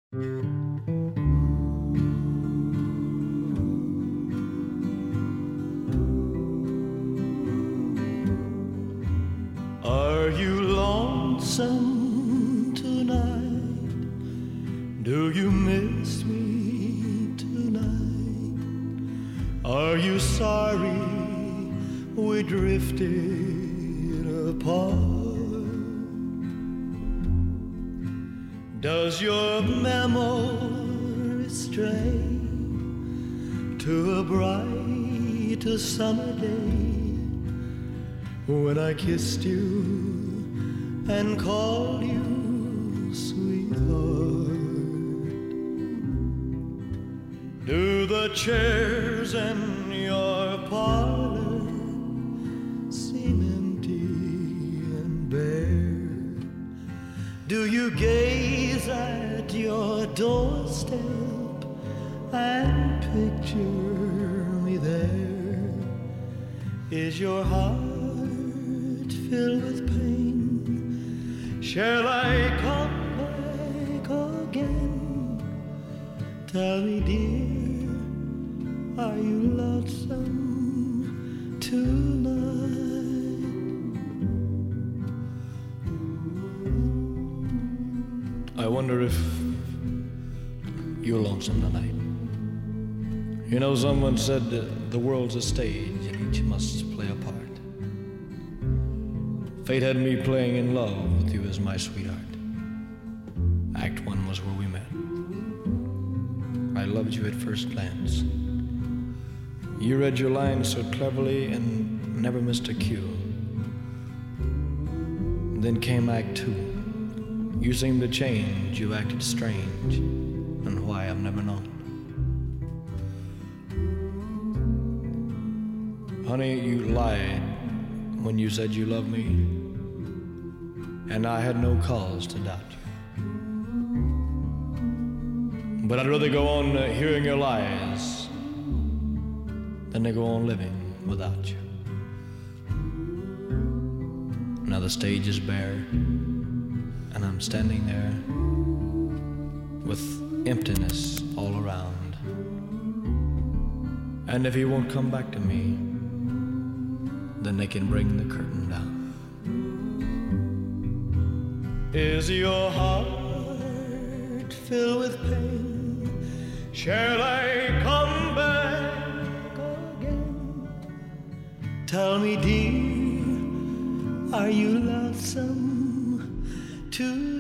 Are you lonesome tonight? Do you miss me tonight? Are you sorry we drifted apart? Does your memory stray to a bright summer day when I kissed you and called you sweetheart? Do the chairs in your parlor seem empty and bare? Do you gaze at your doorstep and picture me there? Is your heart filled with pain? Shall I come back again? Tell me, dear, are you lonesome tonight? I wonder if you're lonesome tonight. You know, someone said the world's a stage and each must play a part. Fate had me playing in love with you as my sweetheart. Act one was where we met. I loved you at first glance. You read your lines so cleverly and never missed a cue. Then came Act two. You seemed to change, you acted strange, and why I've never known. Honey, you lied when you said you loved me, and I had no cause to doubt you. But I'd rather go on hearing your lies than to go on living without you. Now the stage is bare, and I'm standing there with emptiness all around. And if he won't come back to me, then they can bring the curtain down. Is your heart filled with pain? Shall I come back again? Tell me, dear, are you lonesome too?